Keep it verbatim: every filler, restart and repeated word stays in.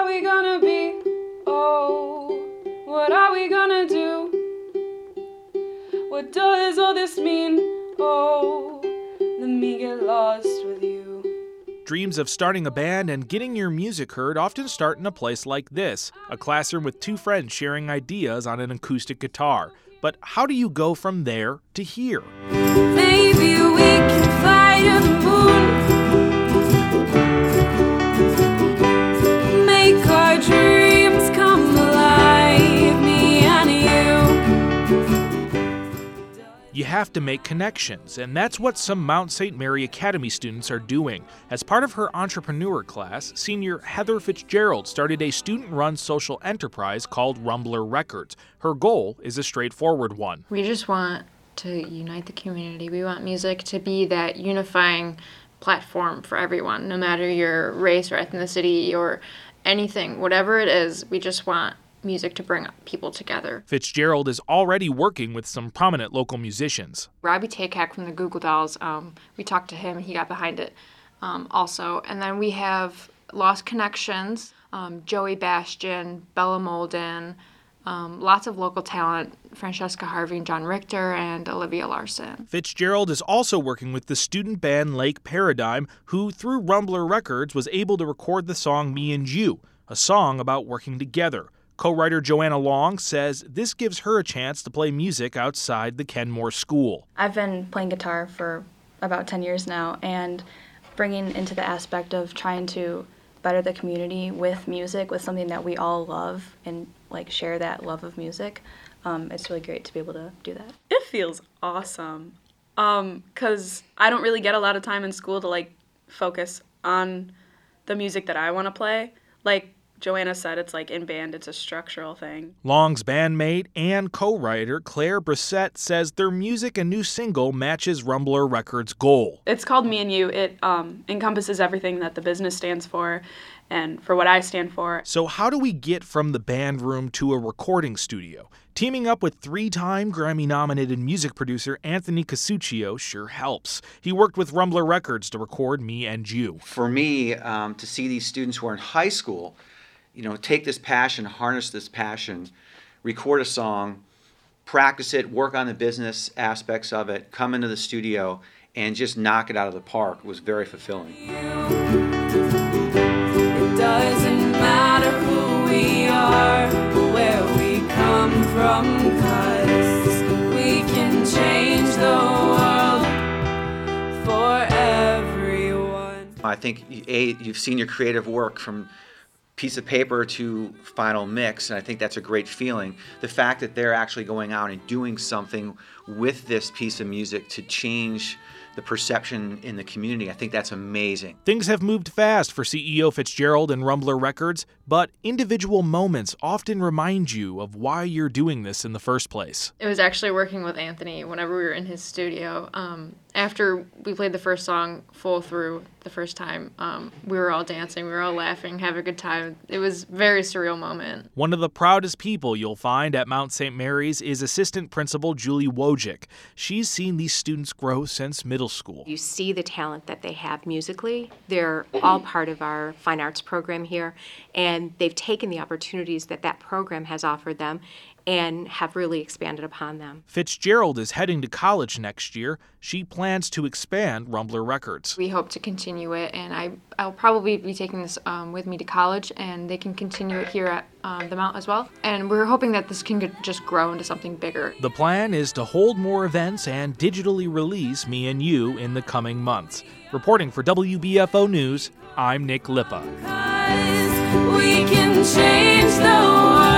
are we gonna be? Oh, what are we gonna do? What does all this mean? Oh, let me get lost with you. Dreams of starting a band and getting your music heard often start in a place like this, a classroom with two friends sharing ideas on an acoustic guitar. But how do you go from there to here? Maybe we can fly to the moon. Make our dreams come alive, me and you. You have to make connections, and that's what some Mount Saint Mary Academy students are doing. As part of her entrepreneur class, senior Heather Fitzgerald started a student-run social enterprise called Rumbler Records. Her goal is a straightforward one. We just want to unite the community. We want music to be that unifying platform for everyone, no matter your race or ethnicity or anything, whatever it is. We just want music to bring people together. Fitzgerald is already working with some prominent local musicians. Robbie Takak from the Goo Goo Dolls, um, we talked to him, he got behind it um, also. And then we have Lost Connections, um, Joey Bastian, Bella Molden, um, lots of local talent, Francesca Harvey and John Richter, and Olivia Larson. Fitzgerald is also working with the student band Lake Paradigm, who through Rumbler Records was able to record the song Me and You, a song about working together. Co-writer Joanna Long says this gives her a chance to play music outside the Kenmore School. I've been playing guitar for about ten years now, and bringing into the aspect of trying to better the community with music, with something that we all love and like share that love of music. Um, it's really great to be able to do that. It feels awesome um, because I don't really get a lot of time in school to like focus on the music that I want to play. Like Joanna said, it's like in band, it's a structural thing. Long's bandmate and co-writer Claire Brissette says their music and new single matches Rumbler Records' goal. It's called Me and You. It um, encompasses everything that the business stands for and for what I stand for. So how do we get from the band room to a recording studio? Teaming up with three-time Grammy-nominated music producer Anthony Casuccio sure helps. He worked with Rumbler Records to record Me and You. For me, um, to see these students who are in high school, you know, take this passion, harness this passion, record a song, practice it, work on the business aspects of it, come into the studio, and just knock it out of the park was very fulfilling. It doesn't matter who we are, where we come from, 'cause we can change the world for everyone. I think, A, you've seen your creative work from piece of paper to final mix, and I think that's a great feeling. The fact that they're actually going out and doing something with this piece of music to change the perception in the community, I think that's amazing. Things have moved fast for C E O Fitzgerald and Rumbler Records, but individual moments often remind you of why you're doing this in the first place. It was actually working with Anthony whenever we were in his studio. Um, after we played the first song full through the first time, um, we were all dancing, we were all laughing, having a good time. It was a very surreal moment. One of the proudest people you'll find at Mount Saint Mary's is Assistant Principal Julie Wojcik. She's seen these students grow since middle school. You see the talent that they have musically. They're all part of our fine arts program here, and they've taken the opportunities that that program has offered them and have really expanded upon them. Fitzgerald is heading to college next year. She plans to expand Rumbler Records. We hope to continue it, and I, I'll probably be taking this um, with me to college, and they can continue it here at um, the Mount as well. And we're hoping that this can get, just grow into something bigger. The plan is to hold more events and digitally release Me and You in the coming months. Reporting for W B F O News, I'm Nick Lippa. We can change the world.